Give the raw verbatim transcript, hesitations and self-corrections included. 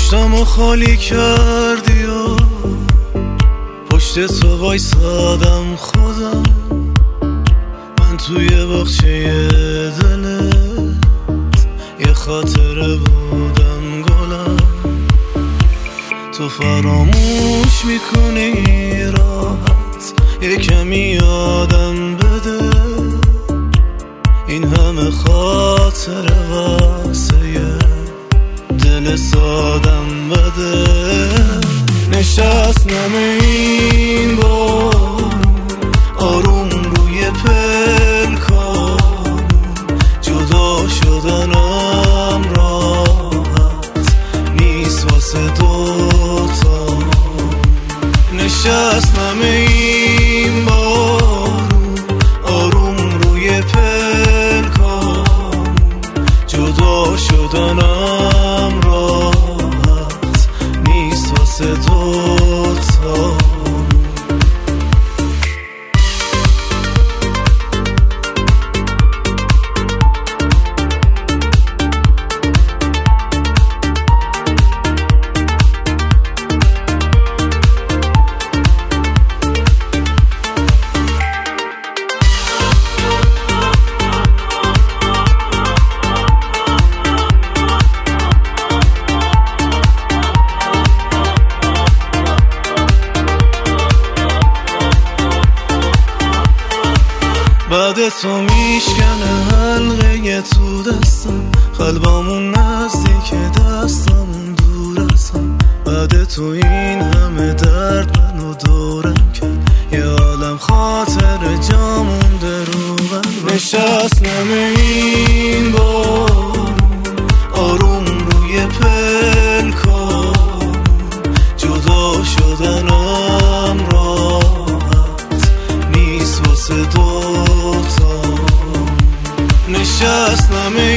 پشتمو خالی کردی و پشت تو وایسادم خودم، من توی باغچه دلت یه خاطره بودم گلم. تو فراموش میکنی راحت، یه کمی یادم بده این همه خاطره واسه یه دل سادم بده. نشستم این بارون آروم روی پلکان، جدا شدنم راحت نیست واسه دوتا. نشستم این بارون آروم روی پلکان، جدا شدنم راحت نیست واسه دوتا. بعد تو میشکنه حلقه تو دستم، قلبمون نزدیک دستمون دور ازم. بعد تو این همه درد منو دورم کرد، یه عالم خاطر جا مونده رو قلبم. نشستم این بارون آروم روی پلکان، جدا شدنم راحت نیست واسه دو. نشستم